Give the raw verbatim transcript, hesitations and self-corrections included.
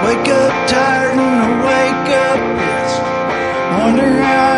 Wake up tired and I wake up pissed. Wonder how